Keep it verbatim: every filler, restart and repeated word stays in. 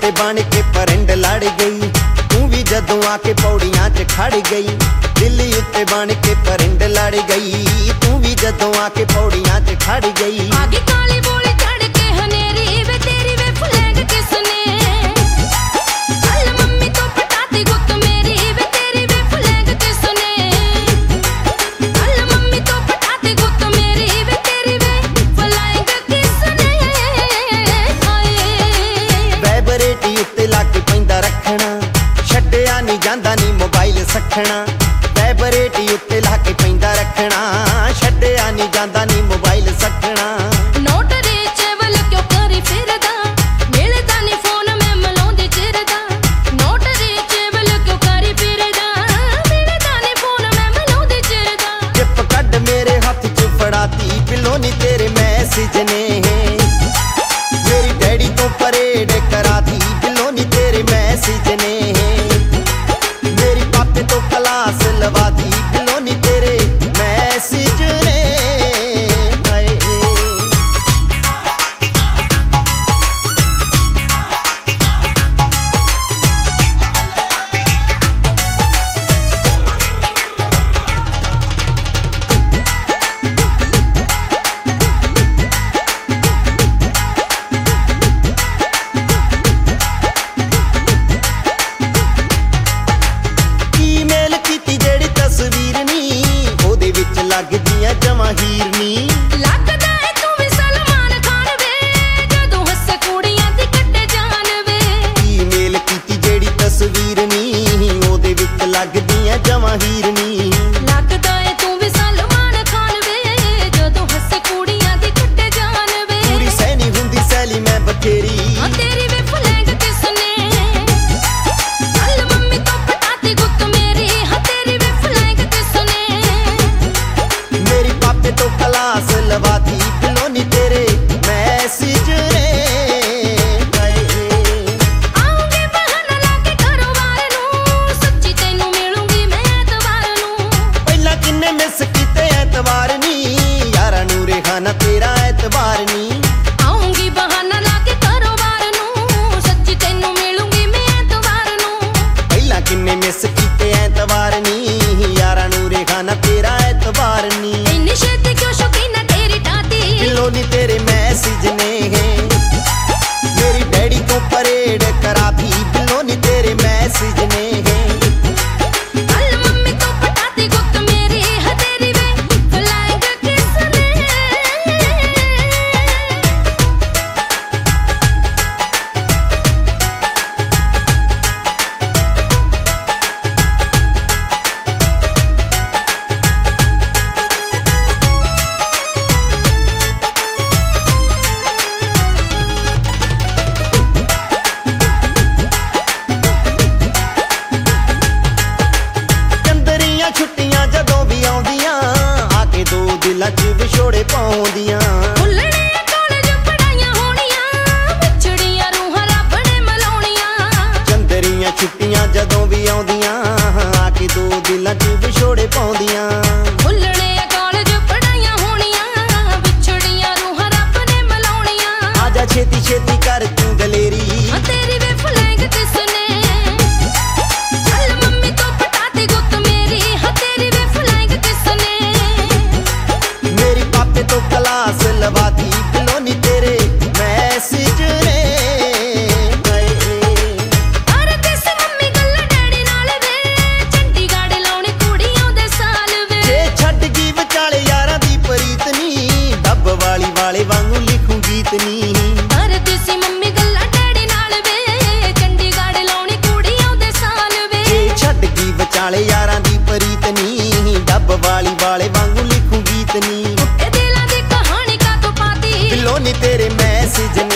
उत्ते बन के परिंड लड़ गई, तू भी जदों आके पौड़ियां च खड़ गई। दिल उत्ते बन के परिंड लड़ गई, तू भी जदों आके पौड़ियां च खड़ गई। आगे काली बोली चढ़ के हनेरी वे तेरी वे फुलेंग किसने, कल मम्मी तो पटाती गुत मेरी वे तेरी वे फुलेंग किसने, कल मम्मी तो पटाती गुत मेरी वे तेरी वे फुलेंग किसने। वैबरेटी उत्ते लाके पैंदा रखना, छड्डिया नी जांदा नी मोबाइल सखना। वैबरेटी उत्ते लाके पैंदा रखना, छड्डिया नी जांदा नी मोबाइल सखना। नोट रीचेबल क्यों करी फिरदा, मिलदा नी फोन में मलाउंदी चिरदा। नोट रीचेबल क्यों करी फिरदा, मिलदा नी फोन में मलाउंदी चिरदा। टिप कड मेरे हथ च फड़ाती, पिलो नी तेरे मैसेज ने। मेरी डैडी तो परेड कराती, पिलो नी तेरे मैसेज ने। मेरी पापे तो क्लास लवाती, पिलो नी तेरे मैसेज ने। लगदियां जमा हीरनी, लगदा है तू भी सलमान खान वे, जदों हस्से कुड़ियां दी कट्टे जान वे। ईमेल कीती जेड़ी तस्वीर नी, ओदे विच लगदियां जमा हीरनी। लगदा है तू भी सलमान खान वे, जदों हस्से कुड़ियां दी कट्टे जान वे। पूरी सैनी हुंदी सैली मैं बथेरी, हाँ तेरी वे फुलेंग किसने, कल मम्मी तो पटाती गुत मेरी। हाँ तेरी वे फुलेंग किसने, मेरी पापे तो क्लास लवाती, पिलो नी तेरे मैसेज ने। आऊंगी बहाना लाके घरों बाहर नूं, सच्ची तैनू मिलूंगी मैं ऐतवार नूं। पहला किन्ने मिस कीते ऐतवार नी, यारा नू रेखाना तेरा ऐतवार नी। आऊंगी बहाना लाके घरों बाहर नूं, सच्ची तैनू मिलूंगी मैं ऐतवार नूं। पहला किन्ने मिस कीते ऐतवार नी, यारा नू रेखाना तेरा ऐतवार नी। इन्नी छेती क्यों शौकीन तेरी टाती, पिलो नी तेरे मैसेज ने। मेरी डैडी को परेड कराती, पिलो नी तेरे मैसेज ने। कल मम्मी तो पटाती गुत मेरी। हाँ तेरी वे फुलेंग किसने। छुट्टियां जदों भी आउंदियां, आके दो दिलां च विछोड़े पाउंदियां। भुल्लने कालज पढ़ाइयां होणियां, विछड़ियां रूहां रब ने मलाउणियां। चंदरियां छुट्टियां जदों भी आउंदियां, आके दो दिलां च विछोड़े पाउंदियां। भुल्लने कालज पढ़ाइयां होणियां, विछड़ियां रूहां रब ने मलाउणियां। आजा छेती छेती कर तू दलेरी, हाँ तेरी वे फुलेंग किसने, कल मम्मी तो पटाती गुत मेरी। हाँ तेरी वे फुलेंग किसने, मेरी पापे तो क्लास लवाती, पिलो नी तेरे मैसेज ने। अरे दिस मम्मी गल्ला डैडी नाल वे, चंडीगढ़ लाउणी कुड़ियां दे साल वे। जे छड्ड गई विचाले यारां दी प्रीत नी, डब वाली वाले वांगू लिखूं गीत नी। अरे दिस मम्मी गल्ला डैडी नाल वे, चंडीगढ़ लाउणी कुड़ियां दे साल वे। जे छड्ड गई विचाले यारां दी प्रीत नी, डब वाली वाले वांगू लिखूं गीत नी। ए दिलां दी कहानी का तो पाती, पिलो नी तेरे मैसेज